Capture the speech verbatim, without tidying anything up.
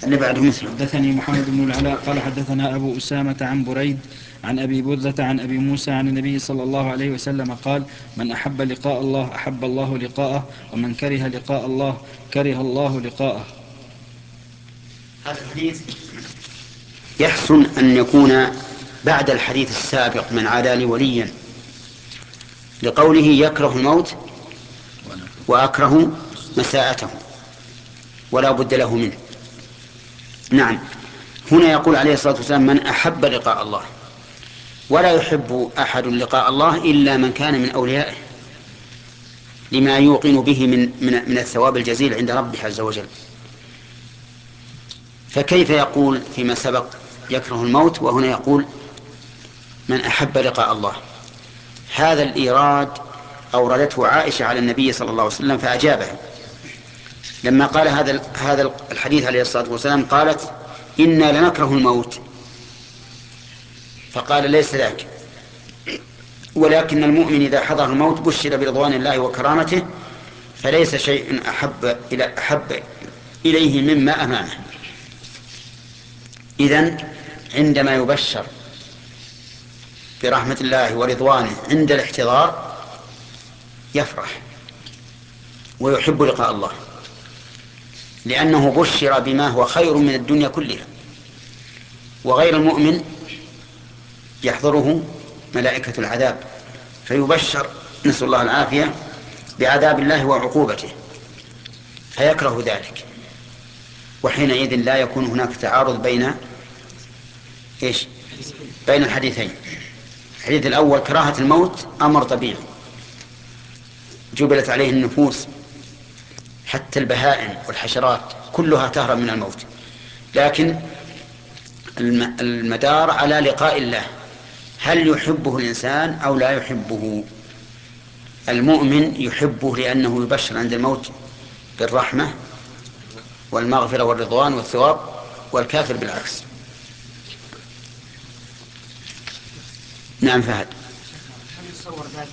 اللي بعده مثله. حدثني محمد بن العلاء قال حدثنا أبو أسامة عن بريد عن أبي بردة عن أبي موسى عن النبي صلى الله عليه وسلم قال: من أحب لقاء الله أحب الله لقاءه، ومن كره لقاء الله كره الله لقاءه. هذا الحديث يحسن أن يكون بعد الحديث السابق من عادى لي وليا، لقوله يكره الموت وأكره مساءته ولا بد له منه. نعم، هنا يقول عليه الصلاة والسلام: من أحب لقاء الله. ولا يحب أحد لقاء الله إلا من كان من أوليائه، لما يوقن به من, من, من الثواب الجزيل عند ربه عز وجل. فكيف يقول فيما سبق يكره الموت وهنا يقول من أحب لقاء الله؟ هذا الإيراد أوردته عائشة على النبي صلى الله عليه وسلم فأجابه لما قال هذا هذا الحديث عليه الصلاة والسلام. قالت: إنا لنكره الموت. فقال: ليس ذاك، ولكن المؤمن إذا حضر الموت بشر برضوان الله وكرامته، فليس شيء أحب إلى أحب إليه مما أمامه. إذن عندما يبشر برحمة الله ورضوانه عند الاحتضار يفرح ويحب لقاء الله، لأنه بشر بما هو خير من الدنيا كلها. وغير المؤمن يحضره ملائكة العذاب فيبشر، نسأل الله العافية، بعذاب الله وعقوبته فيكره ذلك، وحينئذ لا يكون هناك تعارض بين إيش؟ بين الحديثين. الحديث الأول كراهة الموت أمر طبيعي جبلت عليه النفوس، حتى البهائم والحشرات كلها تهرب من الموت، لكن المدار على لقاء الله، هل يحبه الإنسان أو لا يحبه؟ المؤمن يحبه لأنه يبشر عند الموت بالرحمة والمغفرة والرضوان والثواب، والكافر بالعكس. نعم فهد.